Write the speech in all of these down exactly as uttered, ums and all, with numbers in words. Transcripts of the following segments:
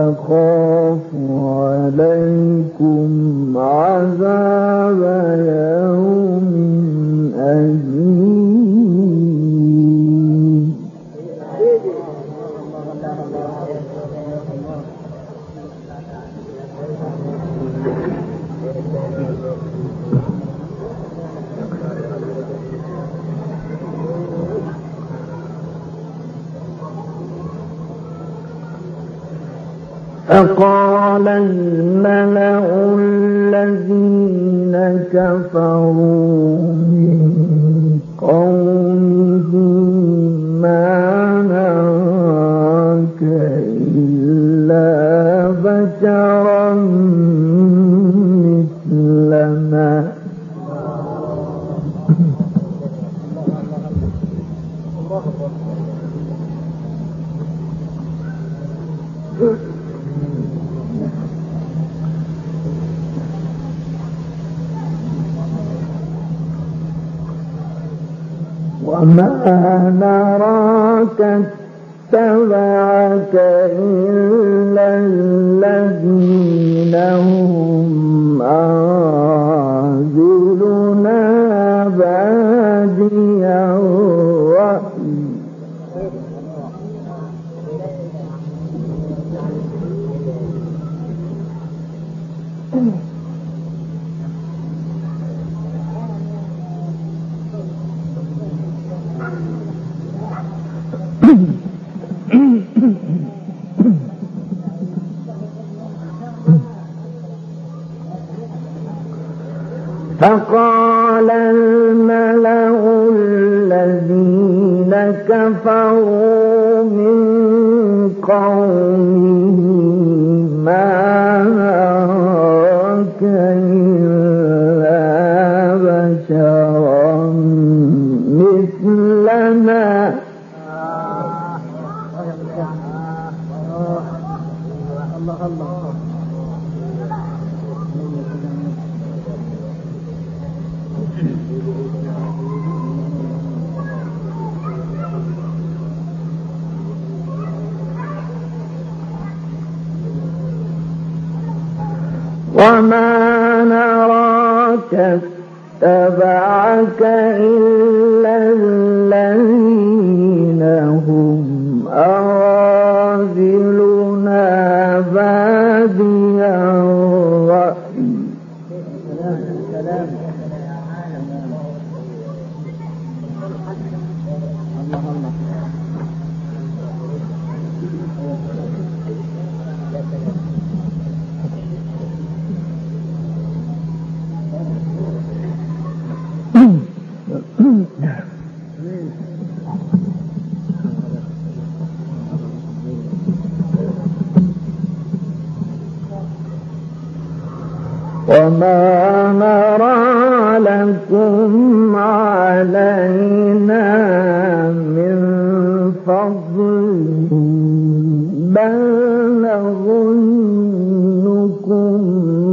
أخاف عليكم عذاب يوم أليم. فقال الملأ الذين كفروا من قومه ما نراك إلا بشرا مثلنا وما نراك اتبعك إلا الذين هم أرذلنا بادي الرأي فقال الملأ الذين كفروا من قومه ما نراك إلا بشرا مثلنا وما نراك اتبعك إلا الذين هم أراذلنا بادي الرأي. وما نرى لكم علينا من فضل بل نظنكم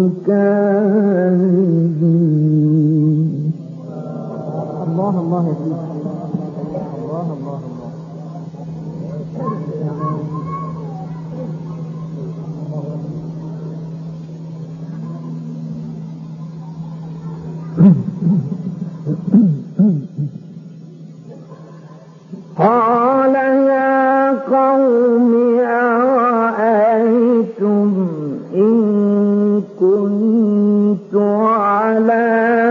كاذبين. الله الله يا سيدي الله الله قال يا قوم أرأيتم إن كنت على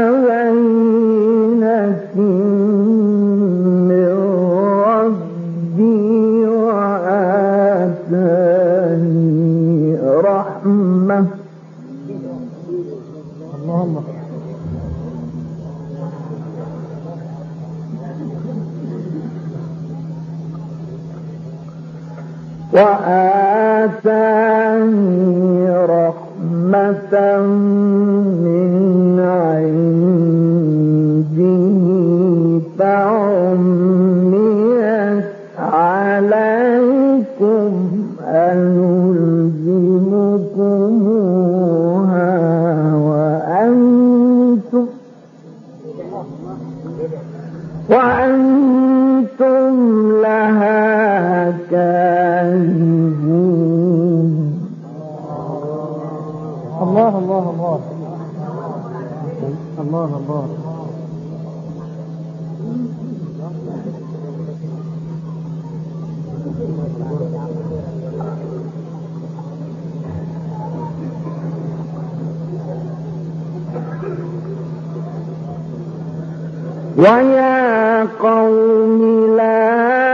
بينة من ربي وآتاني رحمة اللهم وآتاني رحمة من عنده فعميت عليكم أنلزمكموها وأنتم وأنتم لها كارهون. الله الله الله الله الله. ويا قوم لا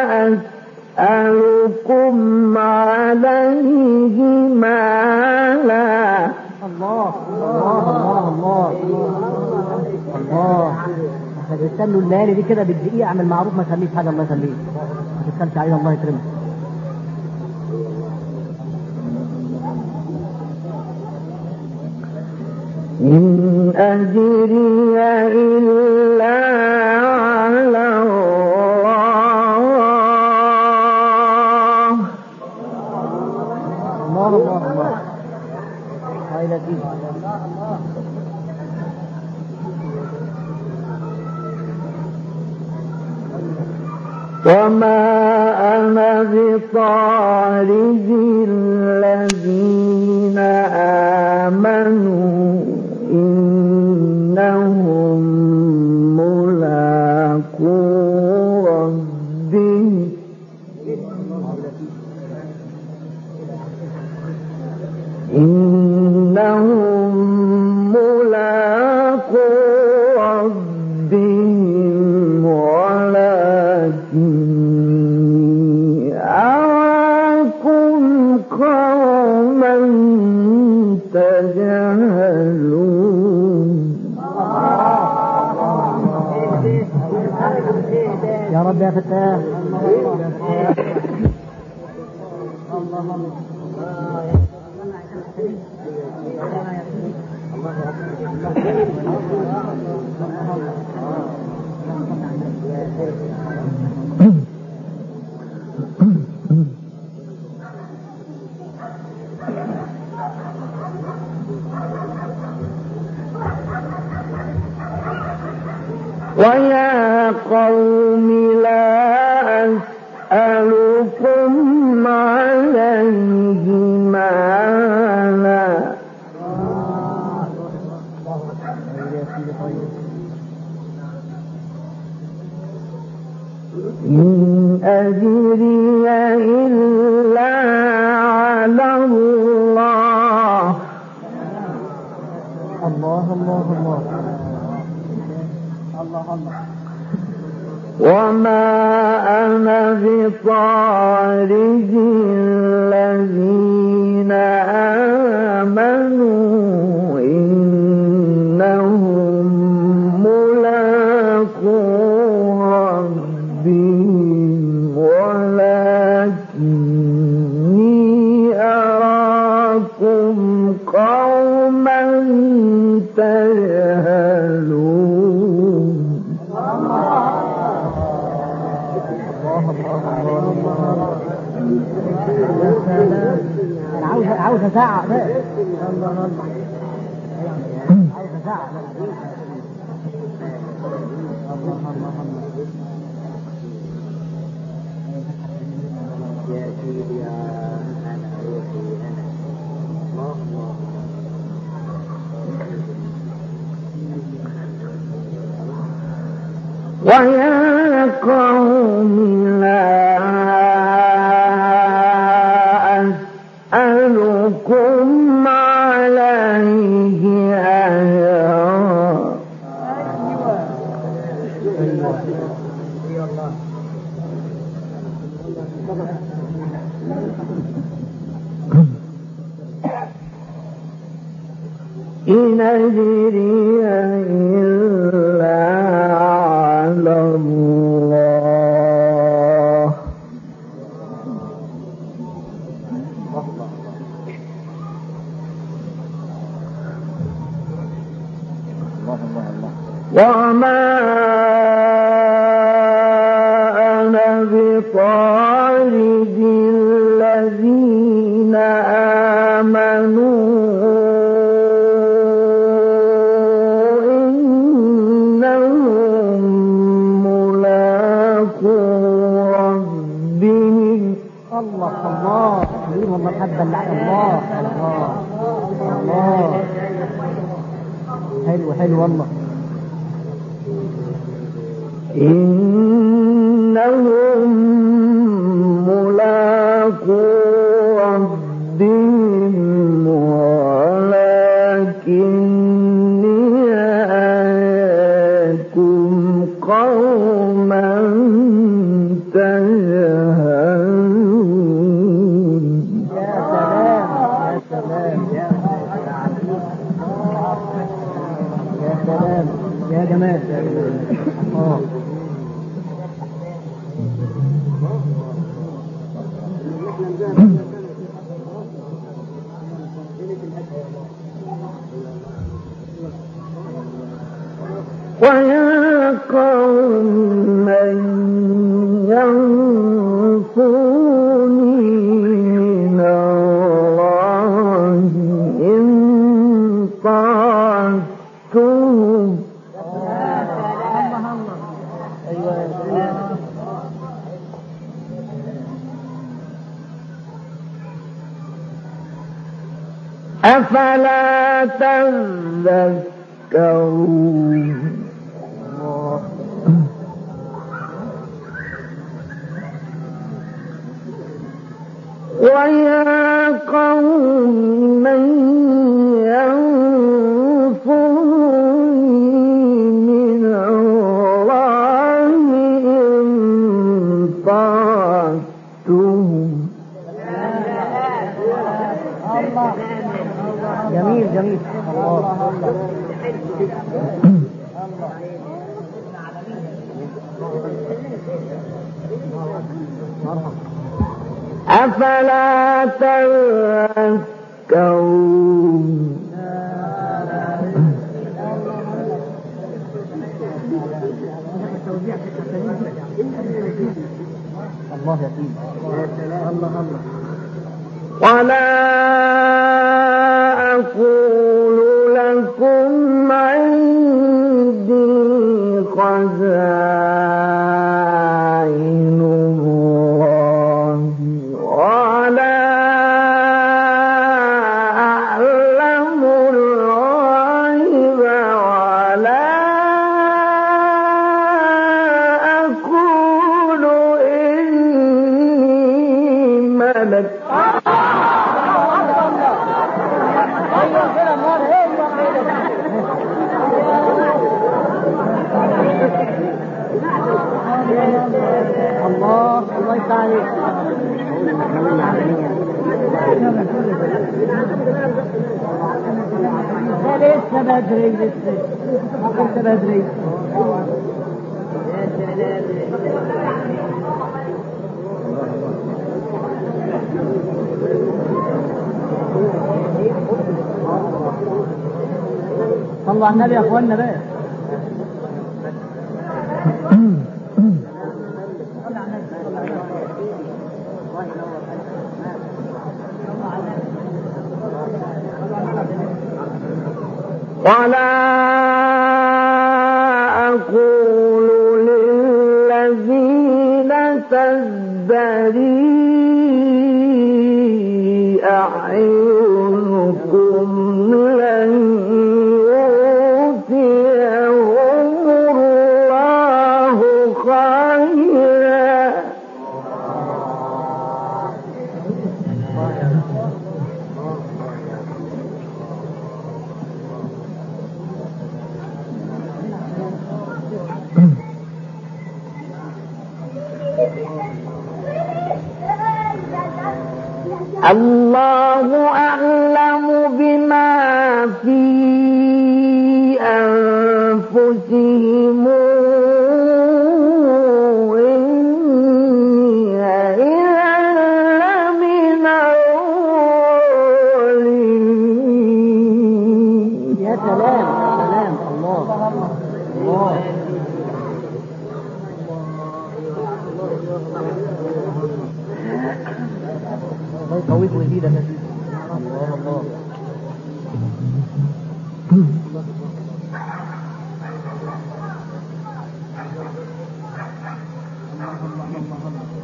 أسألكم عليه مالا. الله الله الله الله. احنا بنستنوا الليالي دي كده بالدقيقة. اعمل معروف ما تخليش حاجة، الله يخليك، ما تتكلمش عليه، الله يكرمك. إن أجري إلا على الله. الله الله الله. هاي لطيف. وما أنا بطارد الذين آمنوا إنهم ملاقو ربهم إنهم ملاقو ربهم ولكني أراكم قوما تجهلون. يا رب يا فتاة. ويا قوم لا أسألكم عليه مالا إن أجري إلا على الله. الله الله الله الله الله. وما أنا بطارد الذين آمنوا إنهم ملاقو ربهم ولكني أراكم قوما تجهلون. أنا عاوز عاوز أزعق بقى. عاوز أزعق. يا سيدي يا أنا روحي أنا الله الله. ويا قوم لا أسألكم عليه أجرا. إن أجري إلا على الله. وما أنا بطارد الذين آمنوا إنهم ملاقو ربهم. الله الله. والله حبا الله الله. الله حلو حلو والله. إنهم ملاقو ربهم ولكني أراكم قوما تجهلون. يا سلام يا سلام يا سلام يا جمال يا جمال. اه ويا قوم من ينصرني من الله إن طعتهم. أفلا تذكرون. ويا قوم من ينصرني من الله إن طعتهم. جميل جميل. الله أفلا تذكرون. الله يقين. الله الله. ولا أقول لكم عندي خزائن الله ولا أعلم الغيب ولا أقول إني ملك. الله الله يسعدك. لسه بدري لسه لسه بدري. صلوا على النبي يا اخوانا بقى. ولا أقول للذين تزدري أعينكم لن يؤتيهم الله خيرا. الله أعلم بما في أنفسهم إني إذا لمن الظالمين. يا سلام سلام. الله الله الله يقويك ويزيدك يا سيدي. الله الله.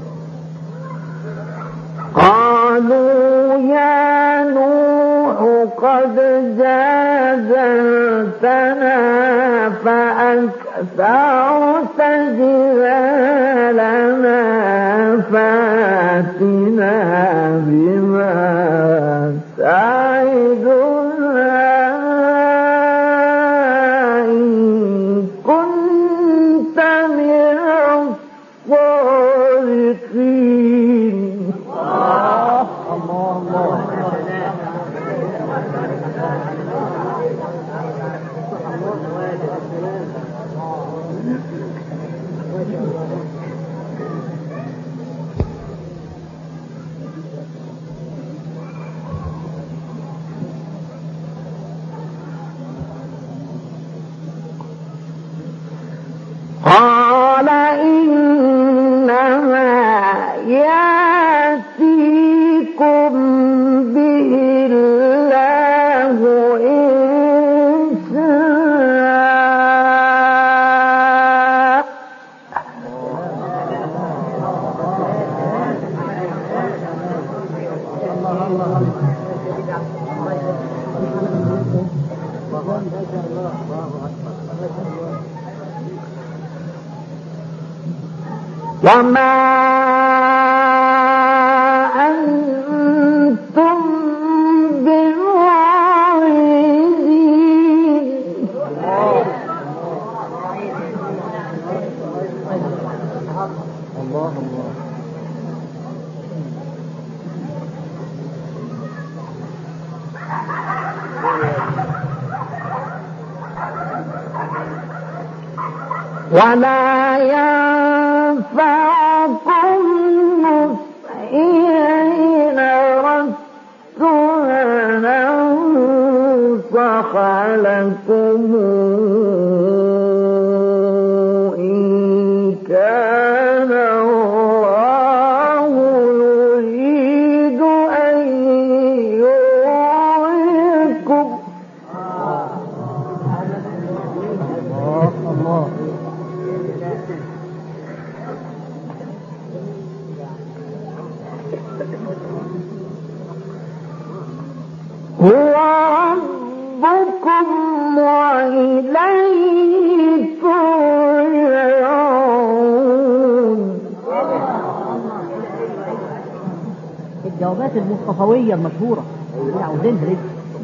قالوا يا نوح قد جادلتنا فأكثرت جدالنا فاتنا بما تعدنا إن كنت من الصادقين. الله الله قال إنما يأتيكم به الله إن شاء. وما أنتم بمعجزين. الله الله ولا ينفعكم نصحي إن أردت أن أنصح لكم إن كان الله يريد أن يغويكم. الله هو ربكم وإليه ترجعون. الجوابات المصطفوية المشهورة اللي عاوزينها لسه.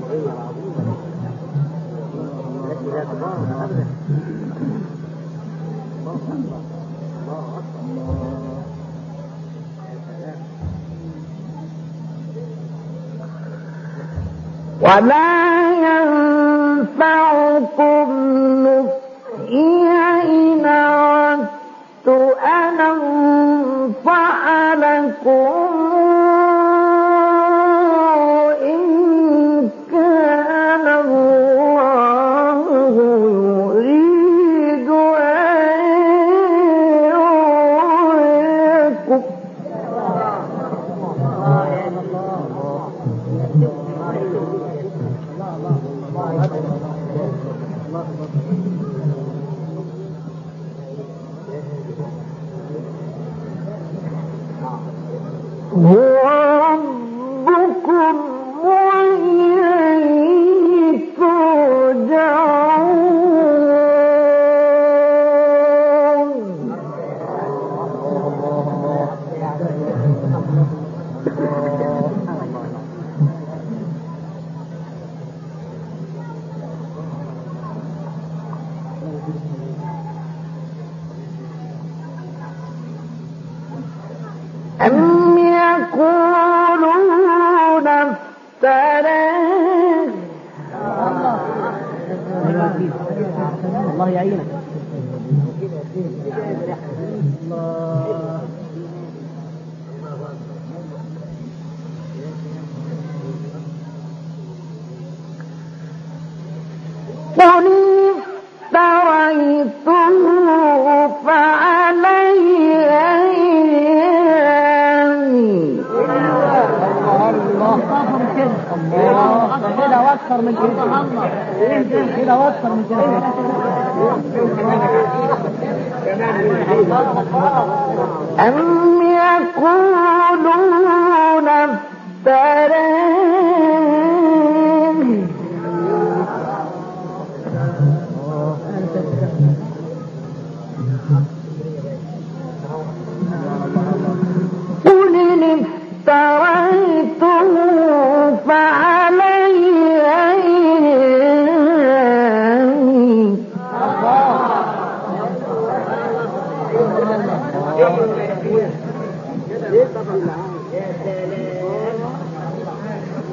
ولا ينفعكم نصحي إن أردت أن أنصح لكم إن كان الله يريد أن يغويكم. هو ربكم وإليه ترجعون. أم يقولون افتراه. الله يعينك. قل افتريته فعلي كده واكثر من كده كده واكثر من كده. أم يقولون افتراه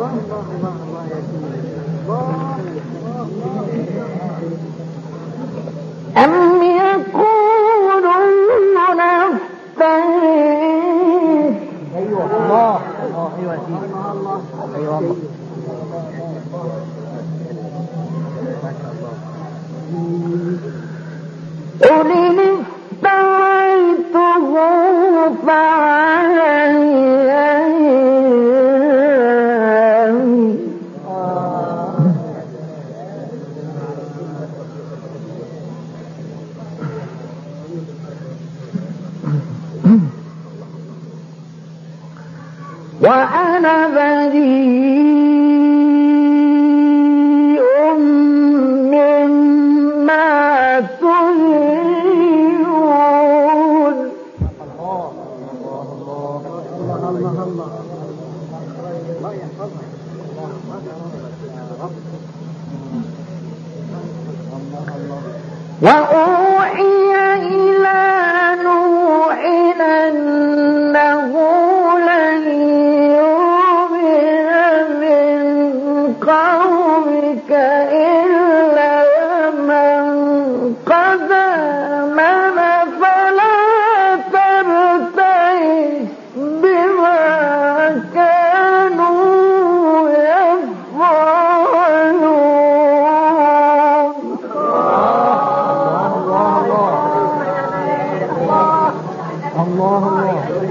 أم يقولون نفتري. ايوه الله الله ايوه يا سيدي ايوه الله قل إن افتريته فعلي وأنا بريء مما تجرمون. وأوحي إلى نوح أنه لن يؤمن من قومك إلا من قد آمن فلا تبتئس بما كانوا يفعلون. الله الله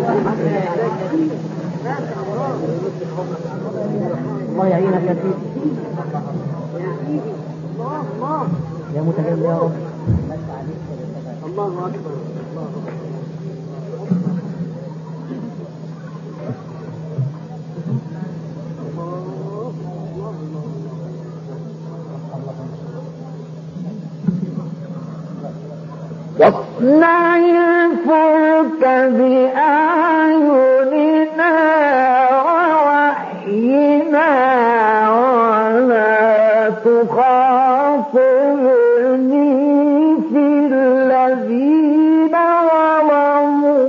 الله يعينك يا سيدي يا متكلم يا رب. الله اكبر. واصنع الفلك بأعيننا ووحينا ولا تخاطبني في الذين ظلموا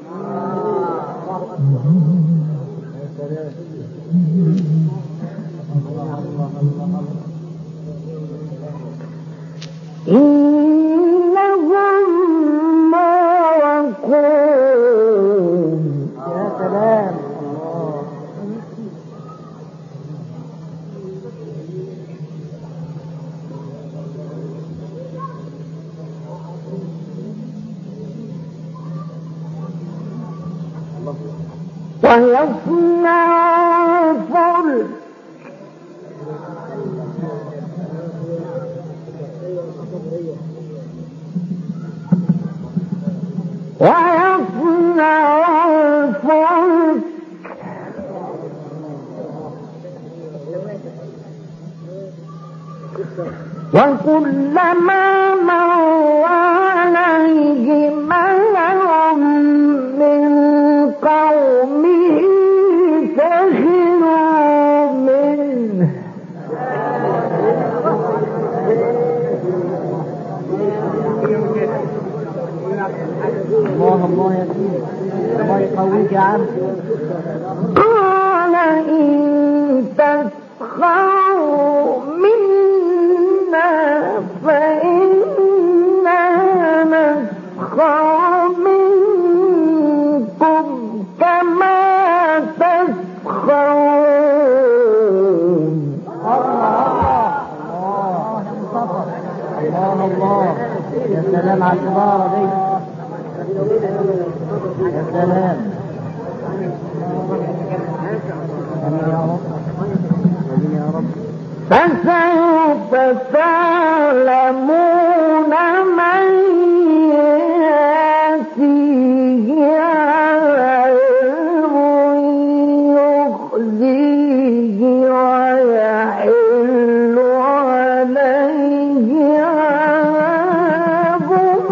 إنهم مغرقون. يا سلام. ويصنع الفلك ويصنع الفلك وكلما مر عليه ملأ من قومه سخروا منه الله الله يا سيدي الله يقويك يا عم. قال إن تسخروا منا فإنا نسخر منكم كما تسخرون. الله الله يا سلام على العبارة دي يا سلام. آمين يا رب آمين يا رب. فسوف تعلمون من يأتيه عذاب يخزيه ويحل عليه عذاب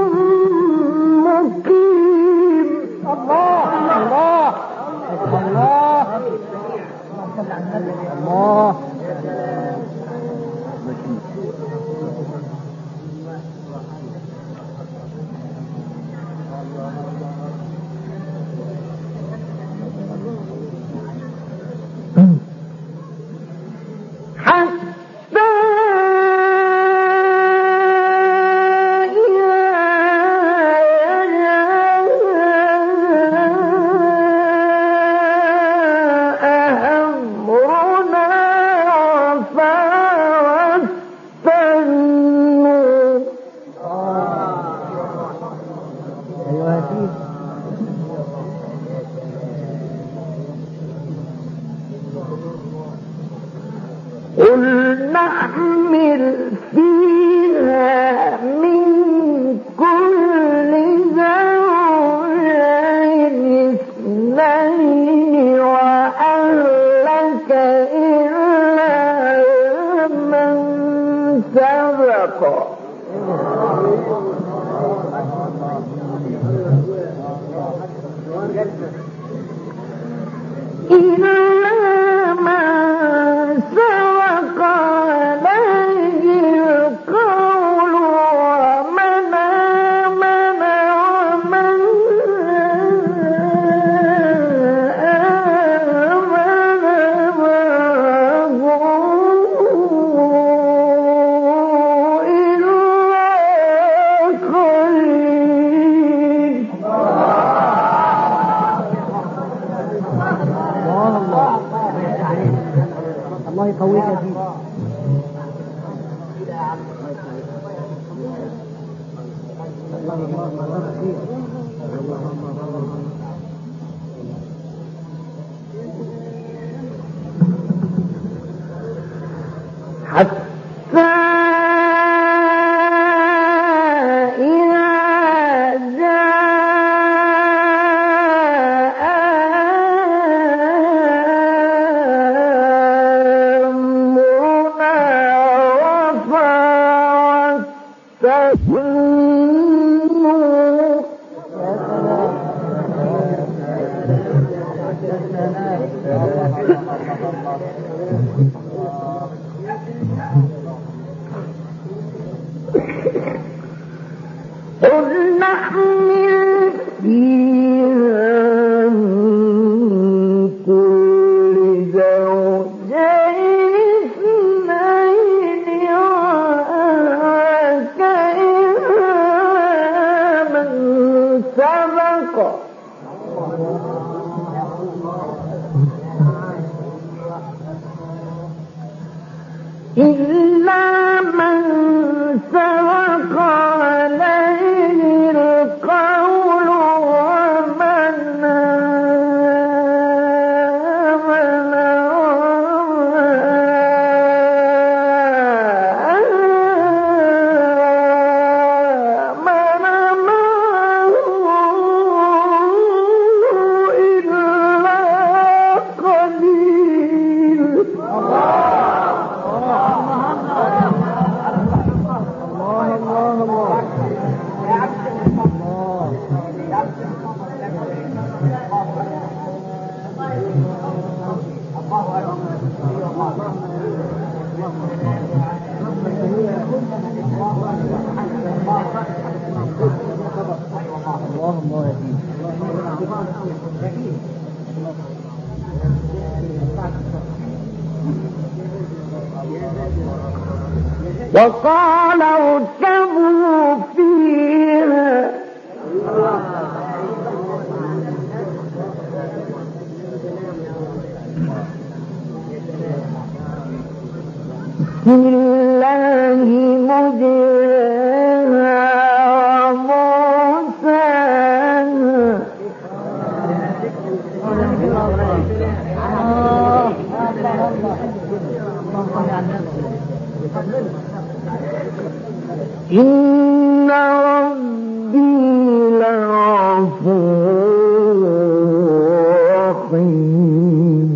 مقيم. الله الله الله الله. قل نحمل فيها من كل زوجين اثنين وأهلك إلا من سبق إلا ما سبق عليه القول ومن آمن ومن آمن معه إلا قليل. الله يقويك يا سيدي. حتى قل نحمل فيها من كل زوجين اثنين وأهلك إلا من سبق إلا من سبق عليه القول ومن آمن ومن معه إلا قليل. وقال اركبوا فيها بسم الله مجريها ومرساها إن ربي لغفور رحيم.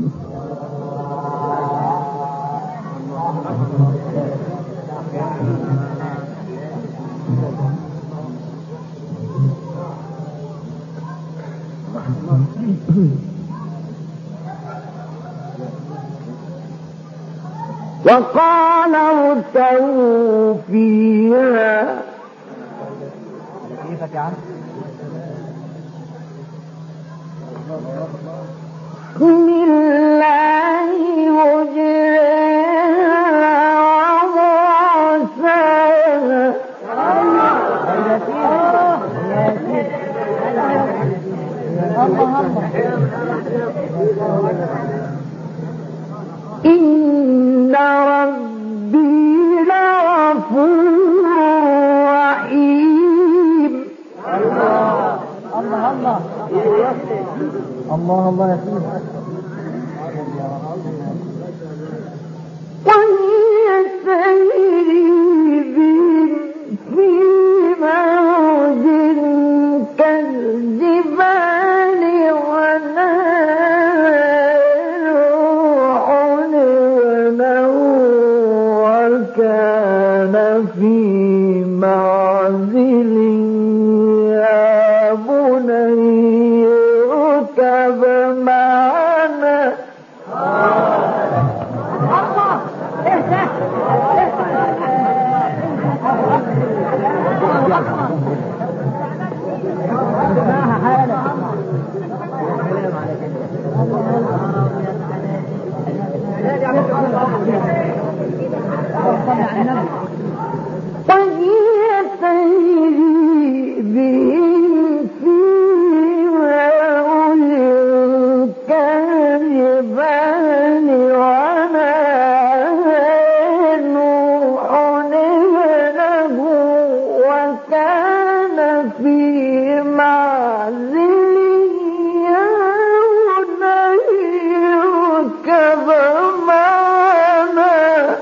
وقال اركبوا فيها بسم الله مجريها ومرساها إن ربي لغفور رحيم. الله الله الله الله يا سيدي. في معزل يا بني اركب معنا وهي تجري بهم في موج كالجبال ونادى نوح ابنه وكان في معزل يا بني اركب معنا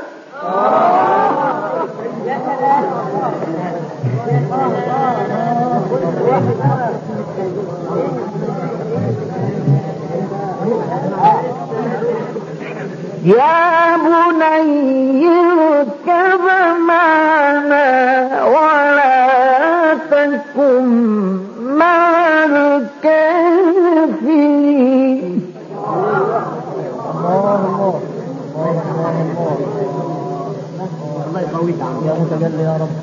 يا بني اركب معنا ولا تكن مع الكافرين. الله يقويك يا متجلي يا رب.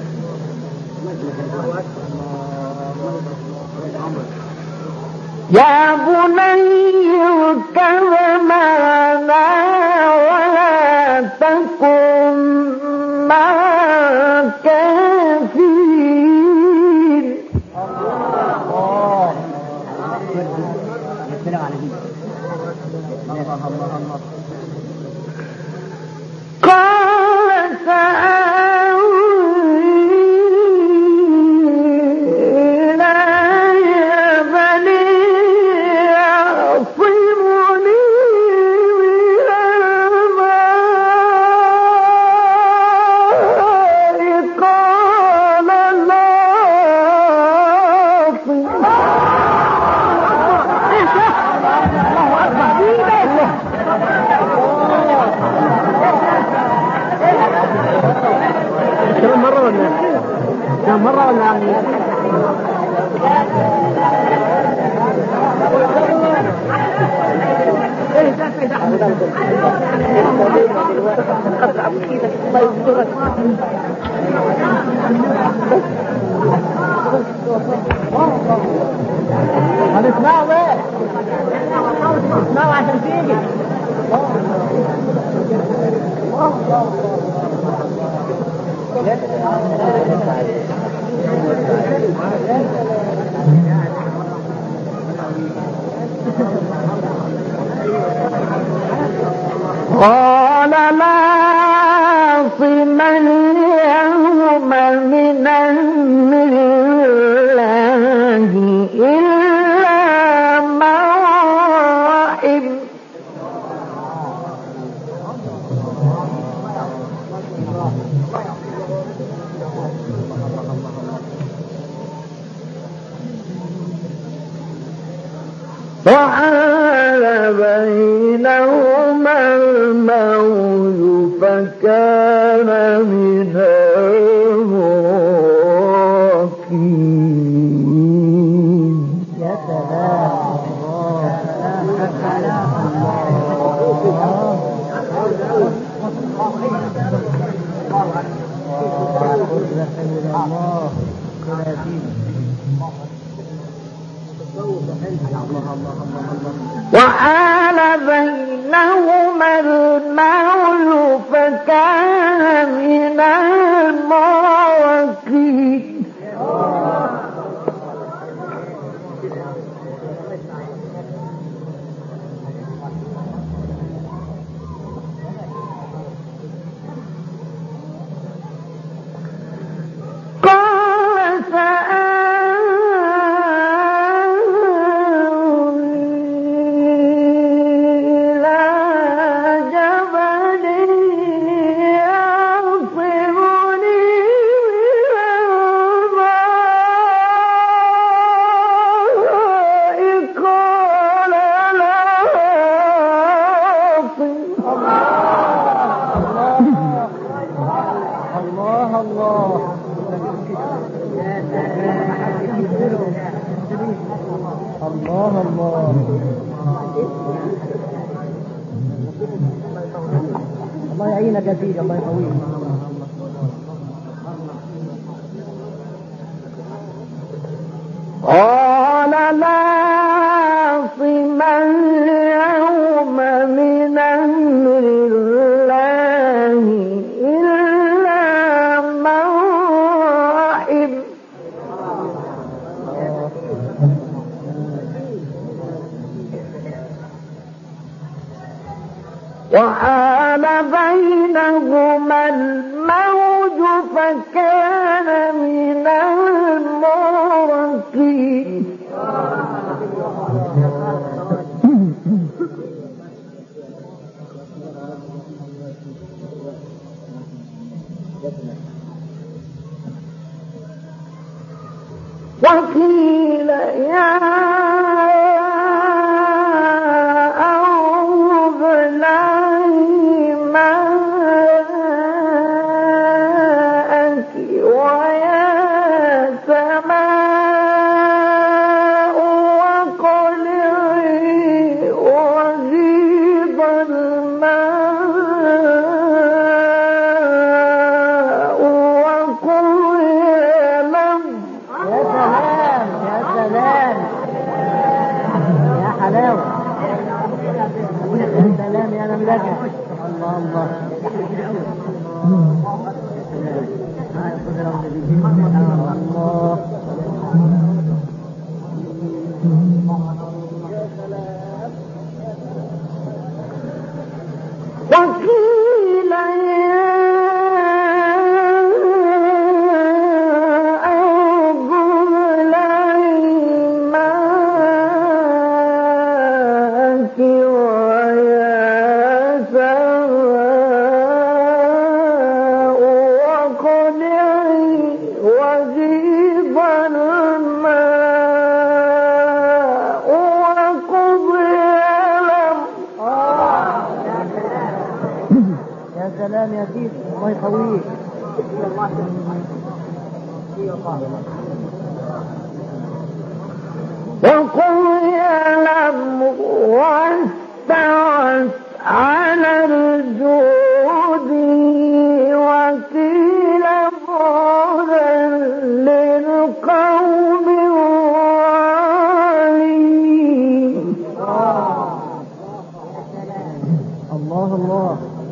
يا بني اركب معنا ولا تكن مع الكافرين. قال كم مرة ولا يعني؟ ايه ده في ده قطع بكيدك الله يسترك. هنسمعوا ايه؟ اسمعوا عشان تيجي. قال لا عاصم اليوم من أمر الله إلا من رحم. وحال بينهما الموج فكان من المغرقين. يا وحال بينهما الموج فكان من المغرقين. قال سآوي إلى الله الله الله الله الله يعينك يا سيدي، الله يقويك. قال لا عاصم اليوم من أمر الله إلا من رحم. وحال بينهما الموج فكان من المغرقين. وقيل يا أرض ابلعي ماءك ويا سماء واقلعي وغيض الماء وقضي الأمر. يا سلام يا سلام يا حلاوة، يا سلام يا مملكة. الله الله وقيل يا أرض ابلعي ماءك ويا سماء واقلعي وغيض الماء وقضي الأمر. يا سلام يا سيدي، الله يقويك. وقضي الأمر واستوت على الجود وقيل بعدا للقوم الظالمين. الله الله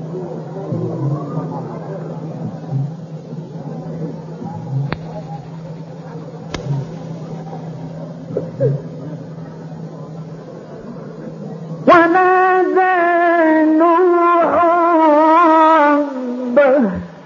ونادى نوح ربه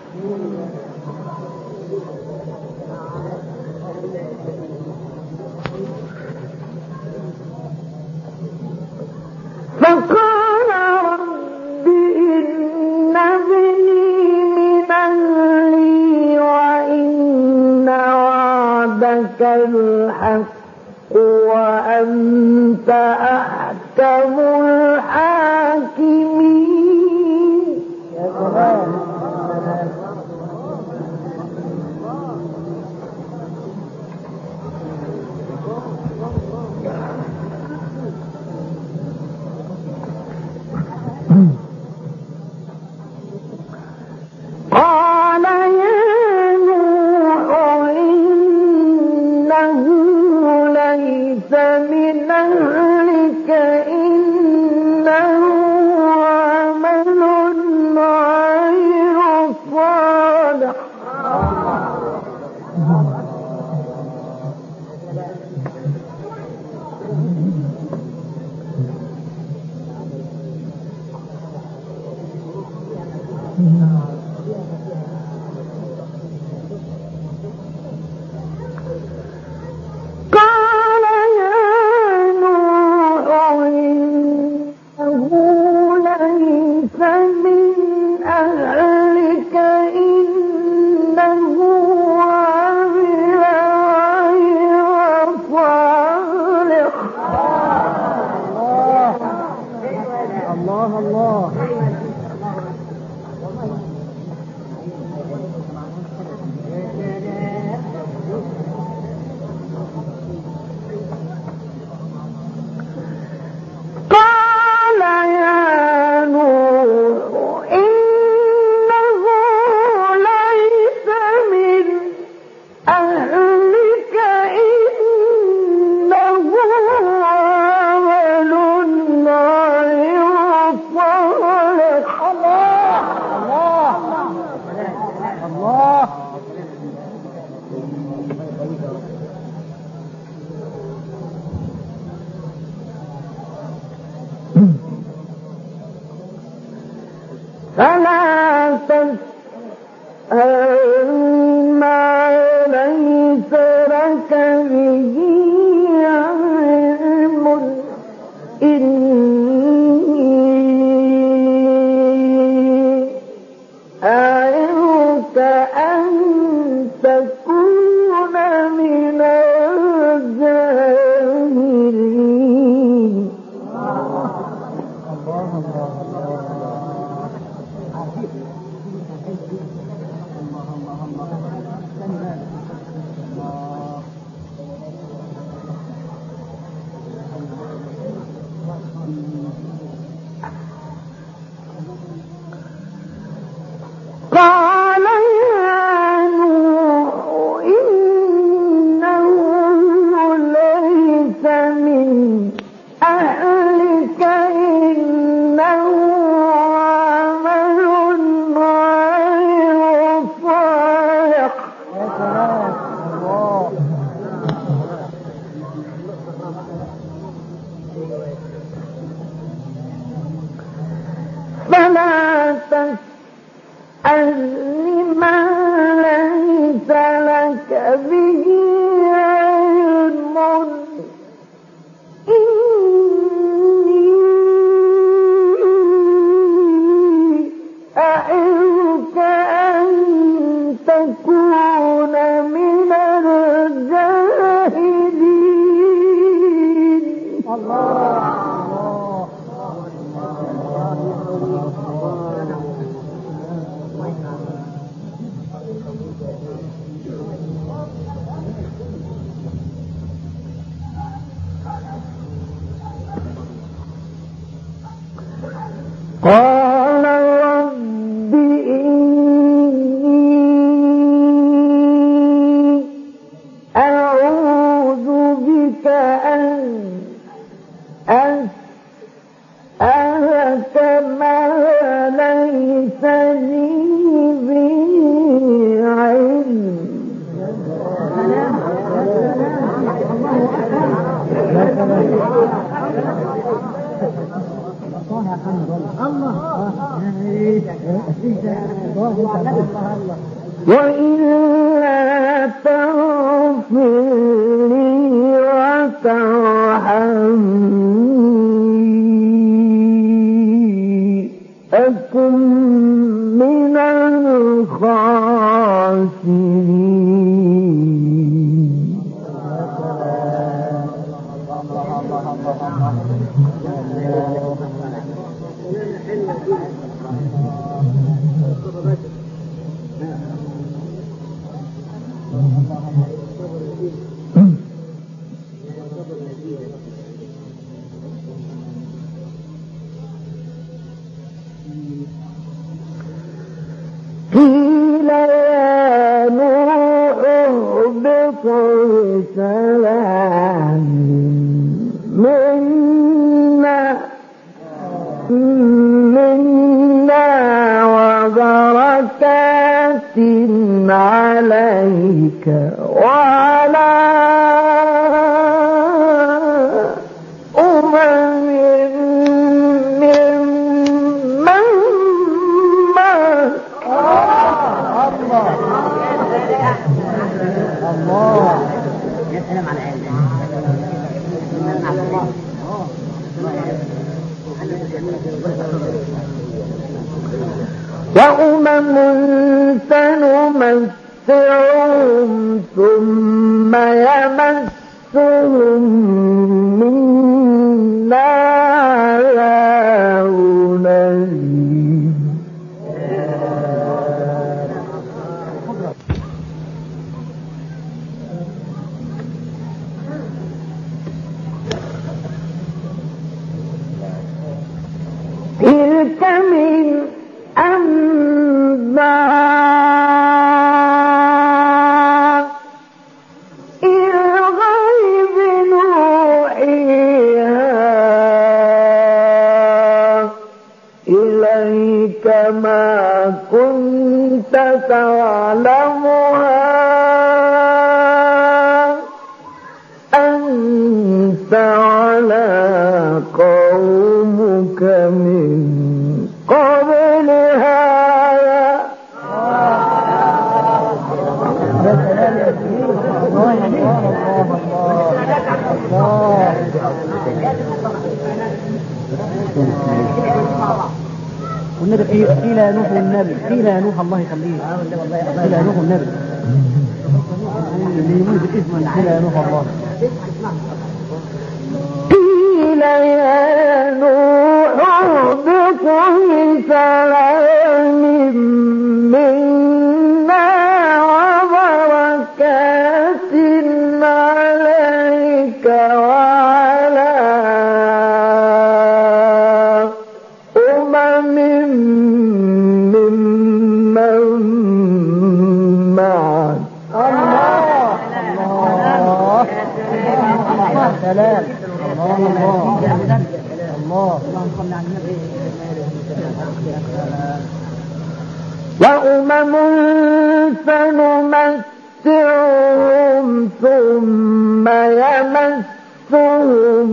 فقال رب إن ابني من أهلي وإن وعدك الحق وأنت أحكم الحاكمين. يا سلام. قال يا نوح إنه ليس من أهلك إنه عمل غير صالح. قال يا نوح إنه ليس من أهلك إنه عمل غير صالح. الله الله فلا تسأل ما ليس لك به علم إني أعظك أن تكون من الجاهلين. قال يا نوح إنه ليس من أهلك إنه عمل غير صالح فلا تسألني ما ليس لك به علم إني أعظك أن تكون من الجاهلين. الله قال رب إني أعوذ بك أن أسألك ما ليس لي به علم. وإلا تغفر لي وترحمني أكن من الخاسرين. قيل يا نوح اهبط بسلام منا منا وبركات عليك وعلى أمم ممن معك. الله يا سلام على الله. وأمم سنمتعهم ثم يمسهم منا عذاب أليم. تلك من أنباء الغيب نوحيها إليك ما كنت تعلمها أنت ولا قومك من قبل هذا قيل يا نوح النبي، قيل يا نوح الله يخليك، قيل يا نوح النبي اللي يموت باسمه، قيل يا نوح الله. قيل يا نوح اهبط بسلام منا وبركات عليك وعلى أمم ممن معك. الله الله سلام الله الله وأمم سنمتعهم ثم يمسهم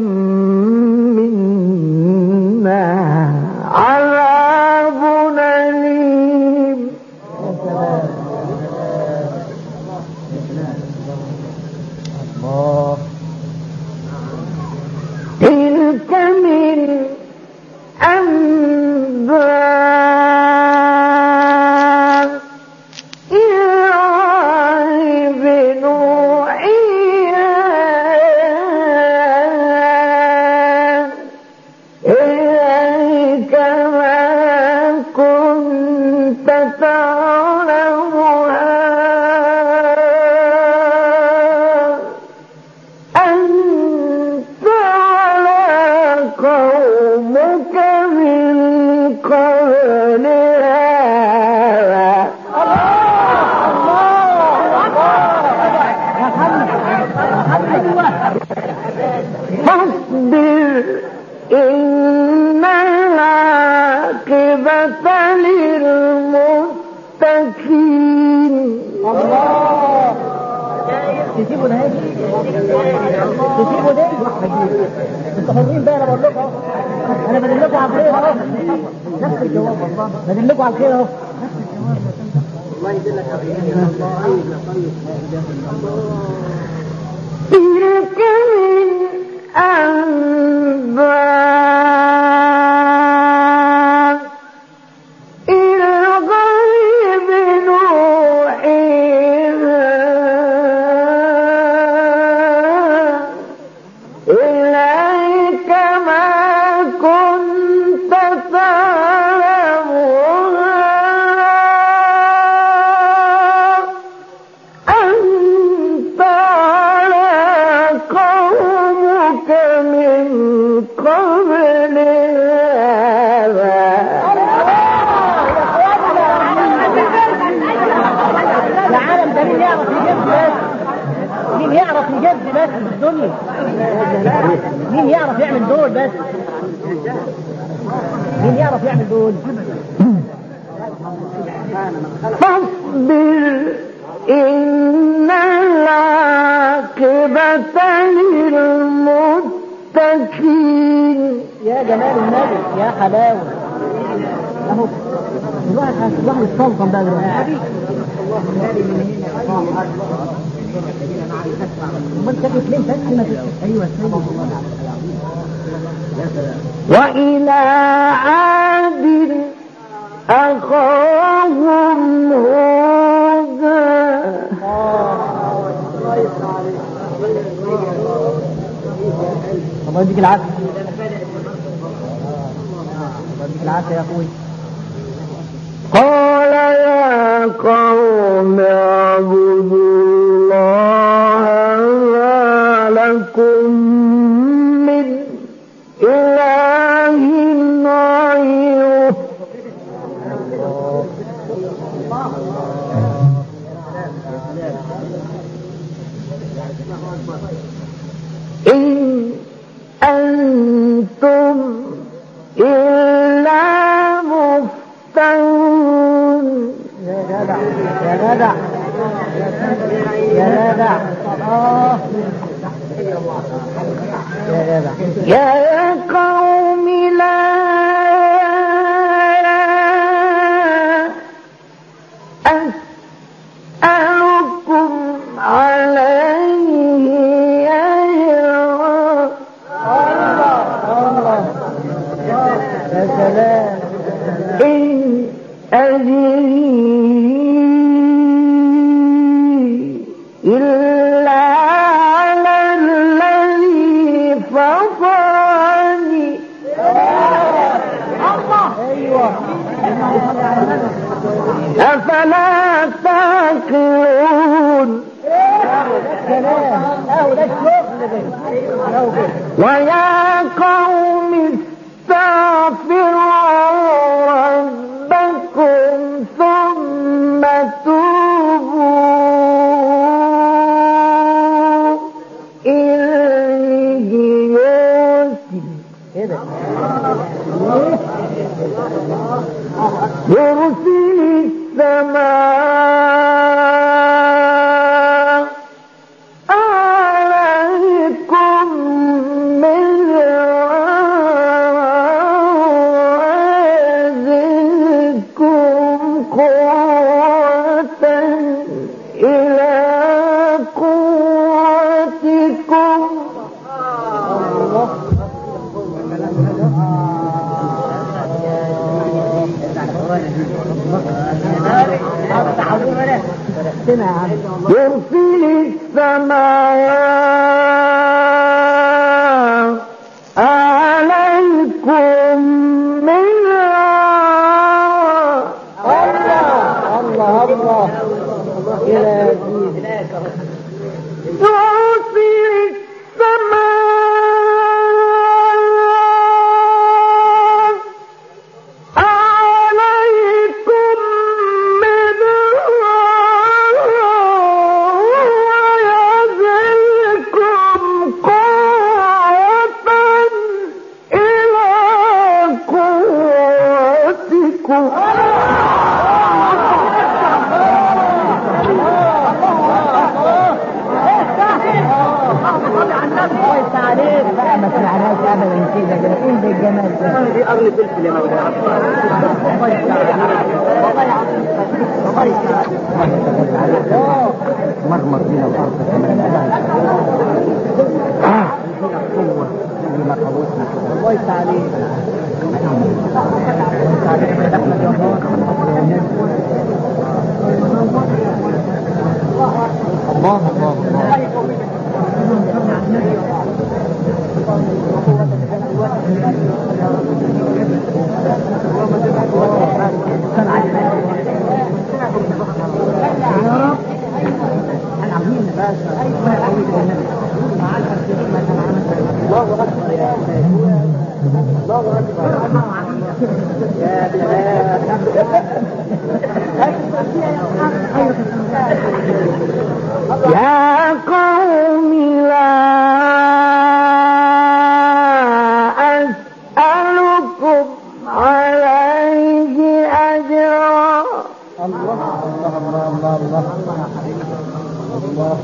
منا عذاب أليم. الله تلك من أنباء الغيب نوحيها إليك ما كنت تعلمها أنت ولا قومك من قبل هذا. فاصبر إن العاقبة للمتقين. تسيبوا ده تسيبوا ده انتوا حرين بقى. انا بقول لكم اهو، انا بدل لكم على الخير اهو، نفس الجواب والله، بدل لكم على الخير اهو، الله يدلك على تلك من أنباء الغيب نوحيها إليك ما كنت تعلمها أنت ولا قومك من قبل هذا. العالم ده مين يعرف يجد بس؟ مين يعرف يجد بس في الدنيا؟ مين يعرف يعمل دول بس؟ مين يعرف يعمل دول؟ فاصبر إن العاقبة للمتقين. يا جمال النبي يا حلاوة اهو الواحد الواحد الصلصم بقى دلوقتي. امال شكلك ليه بس ما ايوه وإلى عاد أخاهم هودا. الله يديك العافية، الله يديك العافية يا أخوي. قال يا قوم اعبدوا الله ما لكم من إله غيره إن أنتم إلا مفترون. يا جدع يا جدع يا جدع آه يا جدع يا قوم لا أسألكم عليه أجرا. الله الله يا سلام. إن أجري إلا على الذي فطرني. ايوه أفلا تعقلون. كلام اهو ده الشغل ده اهو كده. ويا قوم استغفروا ربكم ثم توبوا إليه كده يرسل السماء عليكم ويزدكم قوة إلى قوتكم. يرسل السماء عليكم مدرارا. الله الله الى يرسل السماء عليكم مدرارا ويزدكم قوة إلى قوتكم. كويس عليك بقى، ما سمعناش ابدا كده. ده ايه ده الجمال ده؟ دي قرن فلفل يا مولانا. مرمر من الارض كويس عليك. الله الله يا قوم لا أسألكم عليه أجرا. الله الله الله الله الله.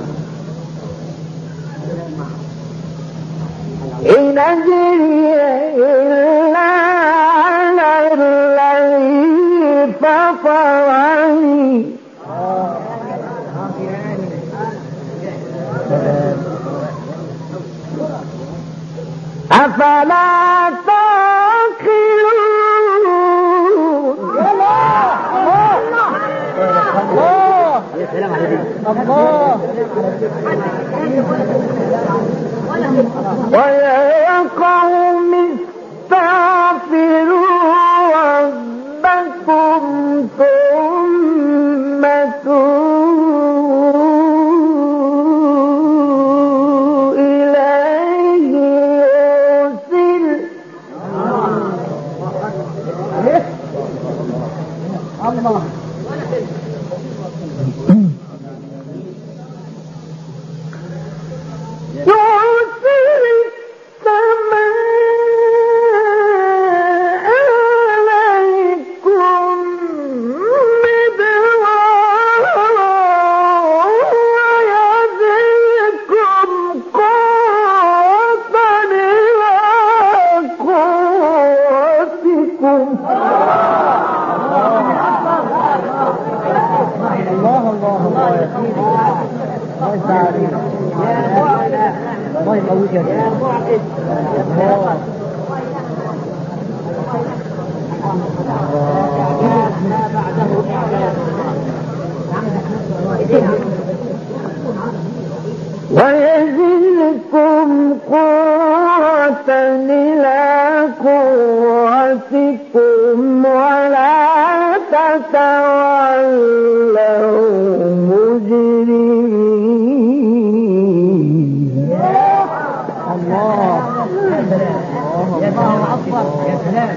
إن أجري إلا على الذي فطرني. أفلا تعقلون. الله يا سلام على دي. الله ويا قوم استغفروا ربكم ثم توبوا إليه يرسل الله يرسل السماء عليكم مدرارا ويزدكم قوة إلى قوتكم. الله الله الله يا سيدي. الله يسعدك. الله يقويك يا سيدي. الله تولوا مجرمين. الله يا الله أكبر يا سلام.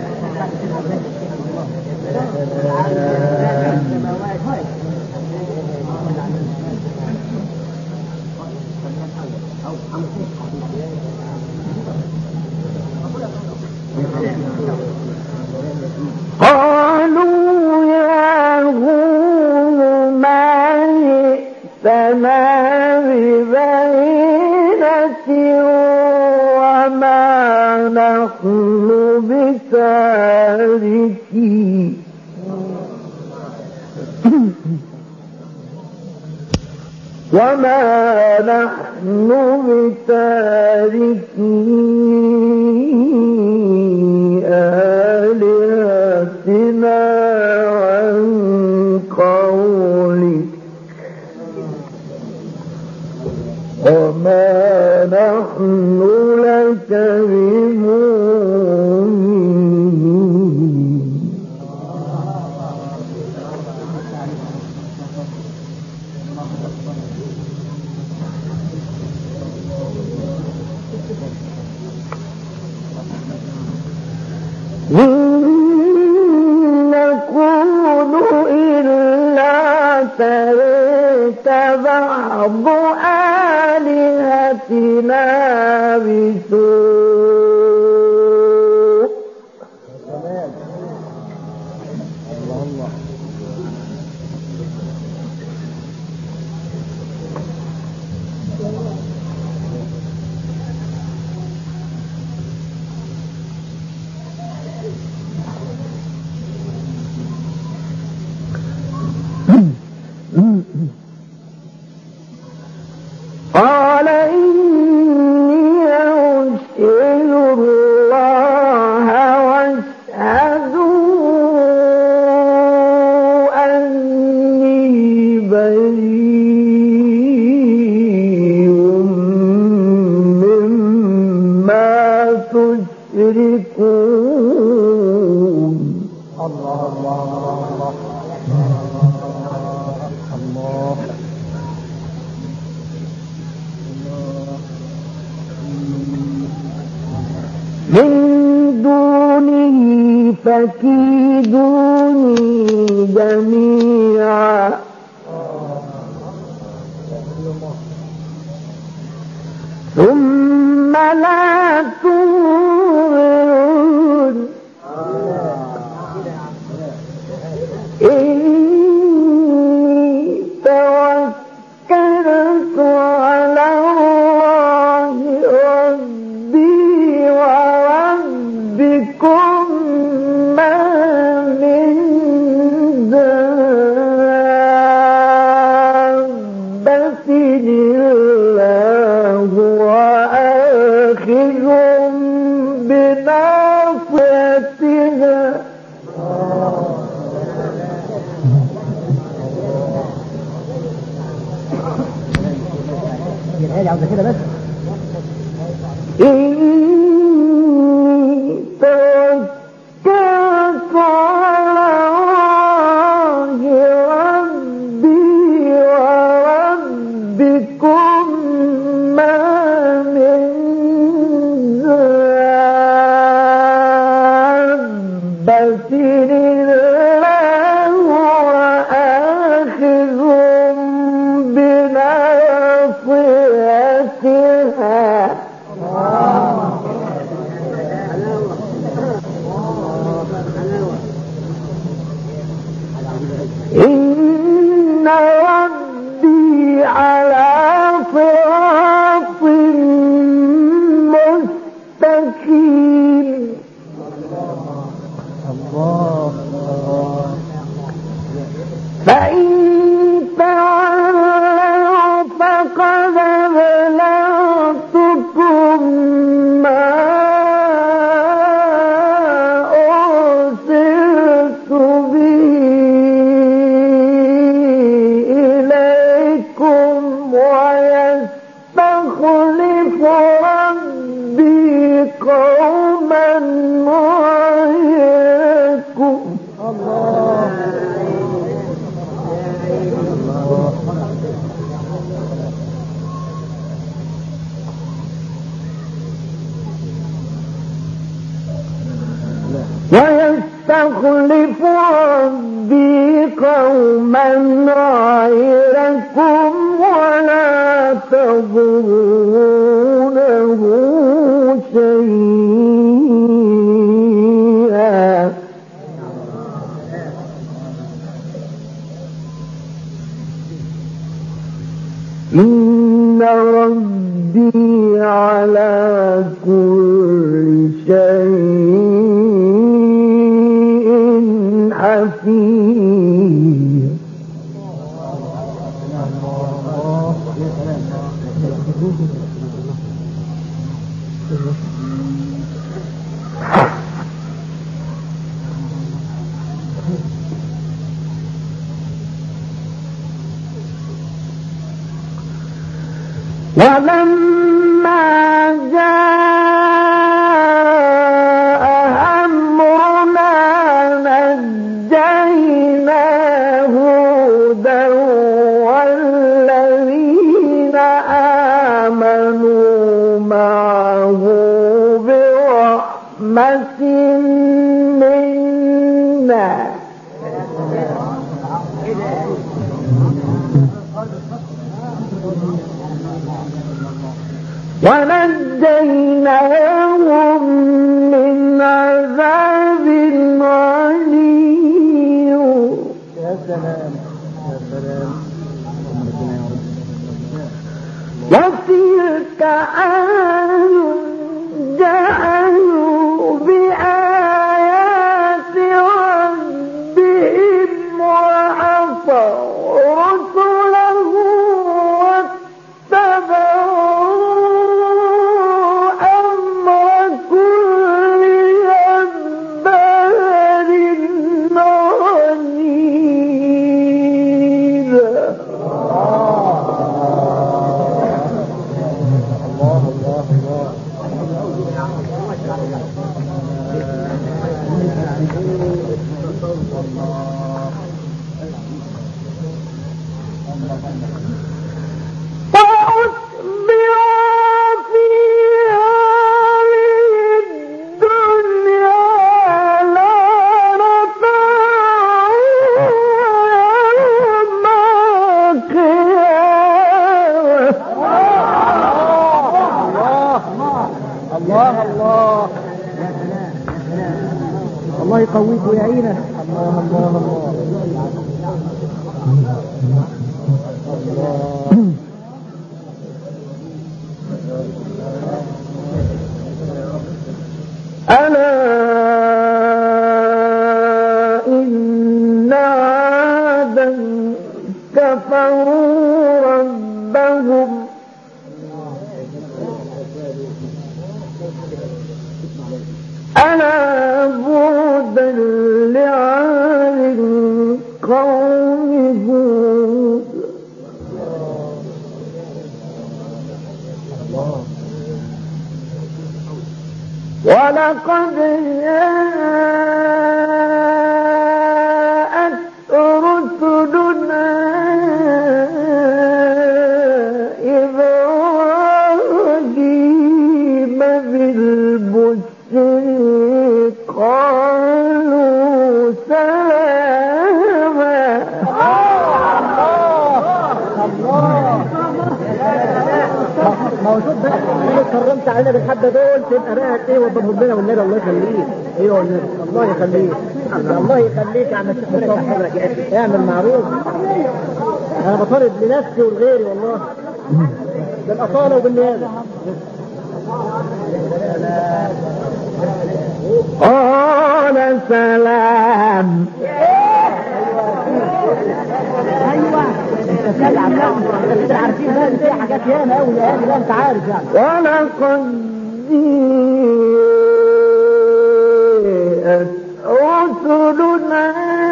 قالوا يا هود ما جئتنا ببينة وما نحن بتاركي وما نحن بتاركي آلهتنا عن قولك وما نحن لك بمؤمنين. إن نكون إلا ترك بعض آلهتنا بسوء قال إني أشهد الله واشهدوا أني بريء مما تشركون. الله الله الله من دونه فكيدوني جميعا ثم لا تنظرون. إني توكلت على الله ربي وربكم ما من دابة إلا هو آخذ بناصيتها. عاوزة كده بس. إني توكلت على الله ربي وربكم ما من دابة إلا هو آخذ بناصيتها. إن ربي على صراط مستقيم. الله فإن تولوا فقد أبلغتكم ما أرسلت به إليكم ويستخلف ربي قوما غيركم. الله يستخلف ربي قوما غيركم ولا تضرونه شيئا إن ربي على كل شيء حفيظ. ولما جاء أمرنا نجينا هودا والذين آمنوا معه برحمة منا ونجيناهم من عذاب عليم. يا سلام يا سلام. وتلك عاد جحدوا بآيات ربهم وعصوا رسله الله يقويك ويعينك. الله الله الله ألا إن عادا كفروا ربهم ألا بعدا لعاد قوم هود. ولقد جاءت رسلنا إبراهيم بالبشر قالوا سلاما. ما هو شوف بقى اللي اتكرمت علينا بالحبه دول تبقى بقى ايه وضبهم لنا والنبي الله يخليك. ايوه والنبي الله يخليك الله يخليك يا عم الشيخ مصطفى اعمل معروف. انا بطالب لنفسي ولغيري والله بالاصاله وبالنيابه. قال سلام. ايوه انت سامع انت عارفين بقى دي حاجات ياما قوي يعني لا انت عارف يعني. ولقد جاءت رسلنا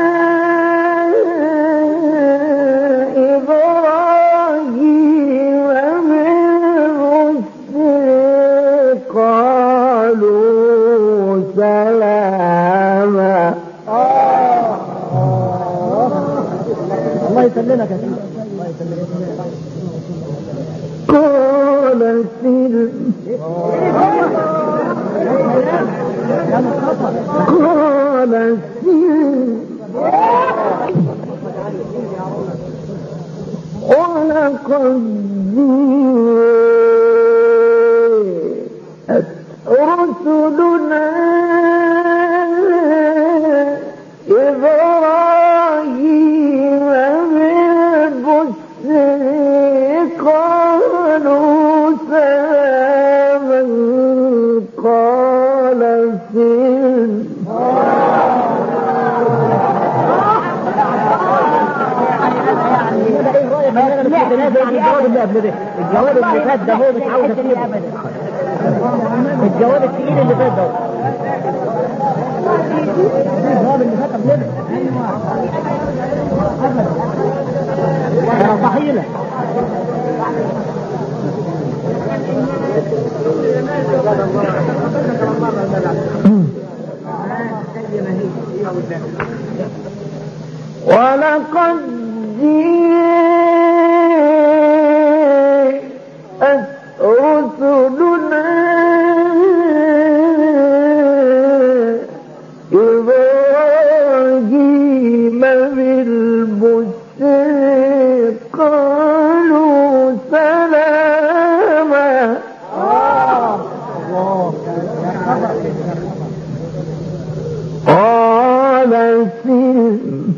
إبراهيم بالبشر قالوا سلاما. الله يسلمك يا سيدي الله يسلمك. قال سلم قال سلم ولقد جاءت رسلنا إبراهيم بالبشر قالوا سلاما قال سلم الجواب اللي قبل ده الجواب اللي فات ده هو مش عاوز فيه ابدا الجواب الثقيل اللي فات ده الجواب اللي فات قبل ده انا صحيح ولقد جاءت رسلنا إبراهيم بالبشر قالوا سلاما قال سلم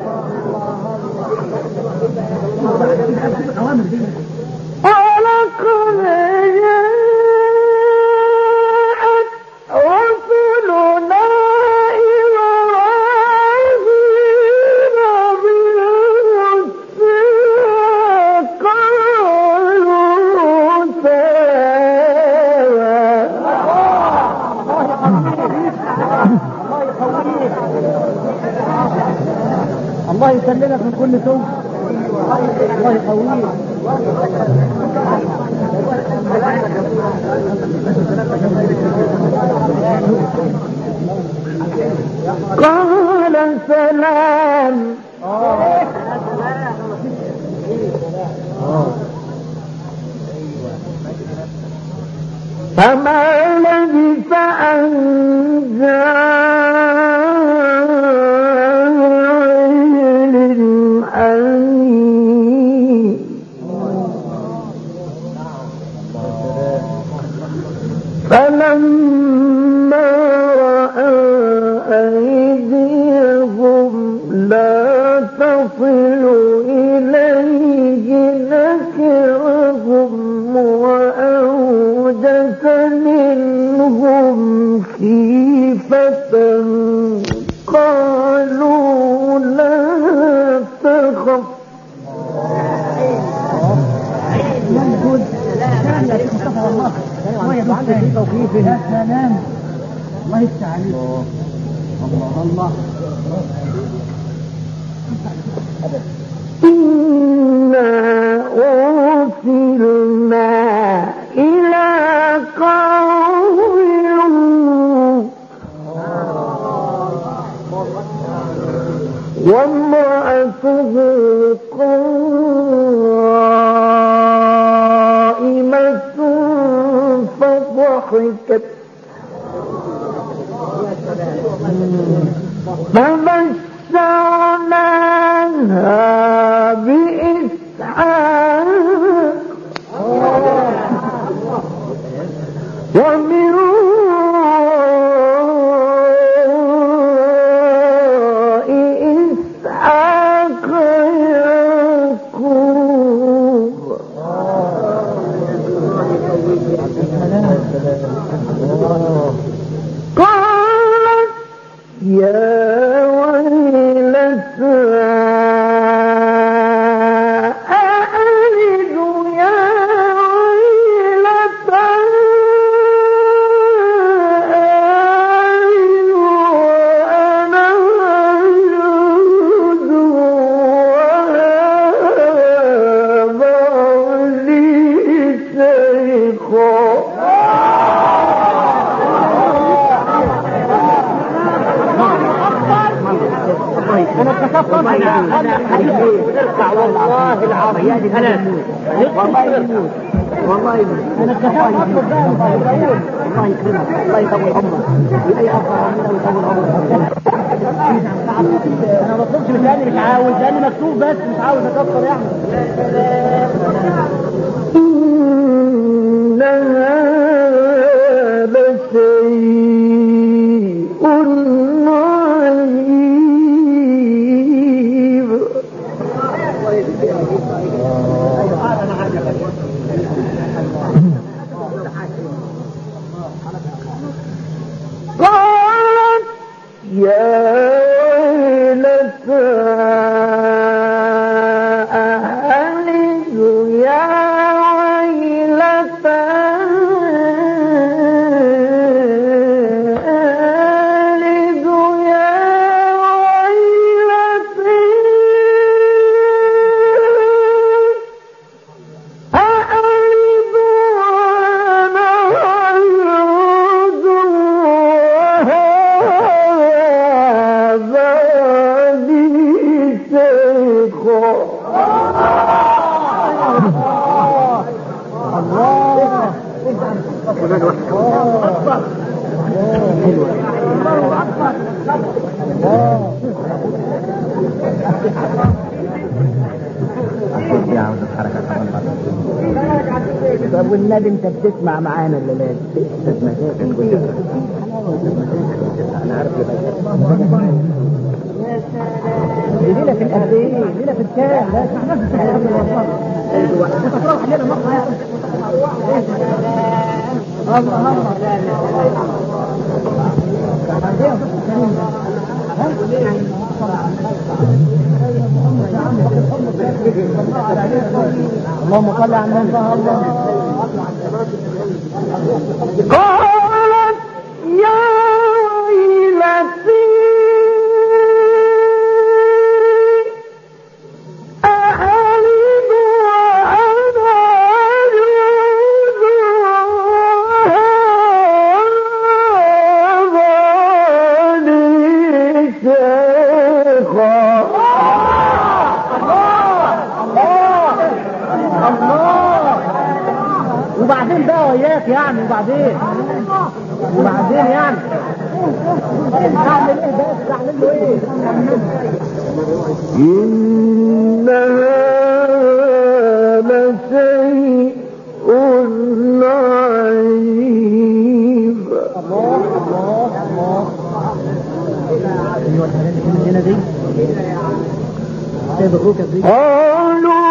ولقد جاءت رسلنا إبراهيم بالبشر قالوا سلاما الله يسلمك من كل سوء الله يقويك قال سلام فما لبث أن جاء للحنين فلما رأى أيديهم لا تصل إليه نكرهم وأوجس منهم خيفة قالوا لا تخف الله يفتح عليك توقيف يا سلام الله يفتح عليك الله الله إنا أرسلنا إلى قوم وامرأته قائمة فضحكت فبشرناها بإسحاق ومن وراء إسحاق يعقوب قالت يا ويلتى أألد يا ويلتى أألد وأنا عجوز وهذا لي شيخا انا اتكفرت انا ارجع والله العظيم ثلاث والله يموت والله يموت انا اتكفرت الله يكرمك الله يطول عمرك اي افضل من يطول عمرك انا ما بطلبش من لاني مش عاوز، لاني مكتوب بس مش عاوز اكتر يعني. إنها لشيء عجيب. قالت يا ويلتى أهلك يا ويلتى أهلك يا ويلتى أألد وأنا عجوز وهذا لي شيخا. طب والنبي انت بتسمع معانا ولا لا؟ تسمع انا عارف ليلة في القد ايه؟ ليلة في الكام؟ لا تروح ليلة مرة يا الله اللهم صل على النبي. قالت يا ويلتي أألد وأنا عجوز وهذا لي شيخا. وبعدين بقى وياك يعني وبعدين وبعدين يعني تعمل ايه بقى؟ تعمل له ايه؟ إنها لشيء عجيب. الله الله الله. ايوه الحاجات اللي هنا دي سيد الركب دي. قالوا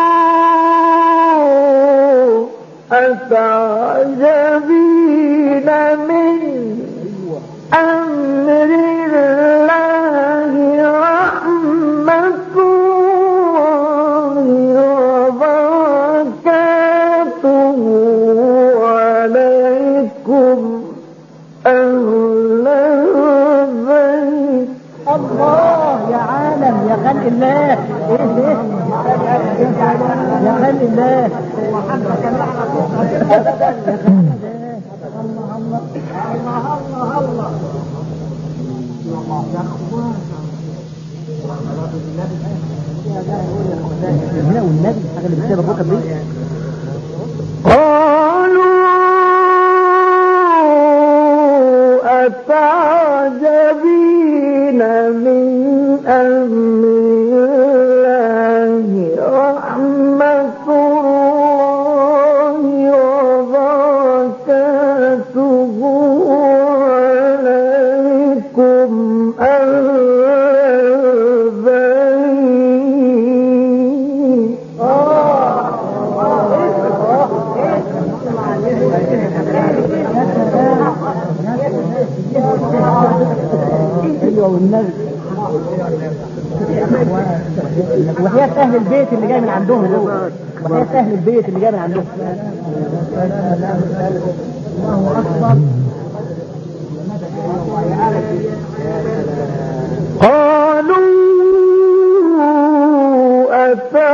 أتعجبين من أمر الله رحمة الله وبركاته عليكم أهل البيت. الله يا عالم يا خلق الله. ايه ده يا خلق الله. هنا والنبي حاجه اللي بتسيب ابوك دي. قالوا أتعجبين من أمر الله رحمة الله وبركاته عليكم أهل البيت. ايوه والنبي. وحياة اهل البيت اللي جاي من عندهم دول. وحياة اهل البيت اللي جاي من عندهم. الله اكبر. قالوا أتعجبين